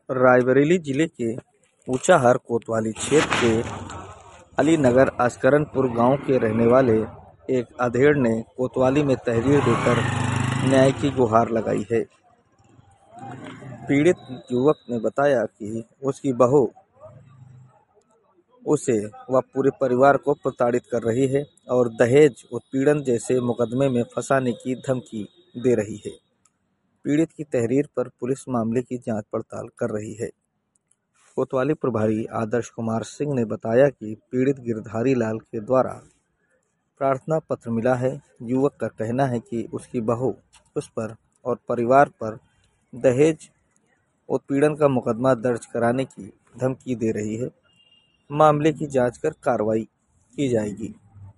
रायबरेली जिले के ऊंचाहार कोतवाली क्षेत्र के अलीनगर अस्करनपुर गांव के रहने वाले एक अधेड़ ने कोतवाली में तहरीर देकर न्याय की गुहार लगाई है। पीड़ित युवक ने बताया कि उसकी बहू उसे व पूरे परिवार को प्रताड़ित कर रही है और दहेज उत्पीड़न जैसे मुकदमे में फंसाने की धमकी दे रही है। पीड़ित की तहरीर पर पुलिस मामले की जांच पड़ताल कर रही है। कोतवाली प्रभारी आदर्श कुमार सिंह ने बताया कि पीड़ित गिरधारी लाल के द्वारा प्रार्थना पत्र मिला है। युवक का कहना है कि उसकी बहू उस पर और परिवार पर दहेज उत्पीड़न का मुकदमा दर्ज कराने की धमकी दे रही है। मामले की जांच कर कार्रवाई की जाएगी।